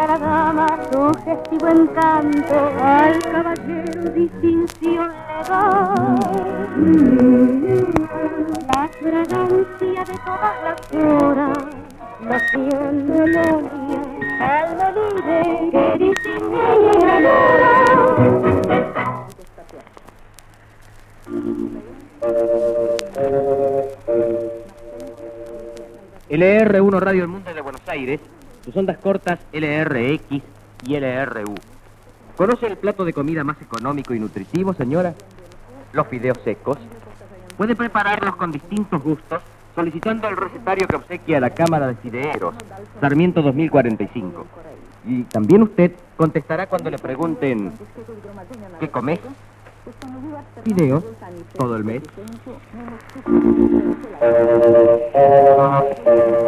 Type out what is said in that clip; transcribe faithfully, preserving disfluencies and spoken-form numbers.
la dama sugestivo encanto, al caballero distinción le da la fragancia de todas las horas, la cien melodia, alma libre que distingue y enamora. L R uno Radio El Mundo de Buenos Aires, sus ondas cortas L R X y L R U. ¿Conoce el plato de comida más económico y nutritivo, señora? Los fideos secos. Puede prepararlos con distintos gustos solicitando el recetario que obsequia la Cámara de Fideeros, Sarmiento dos mil cuarenta y cinco. Y también usted contestará cuando le pregunten ¿qué comes? Fideos, todo el mes.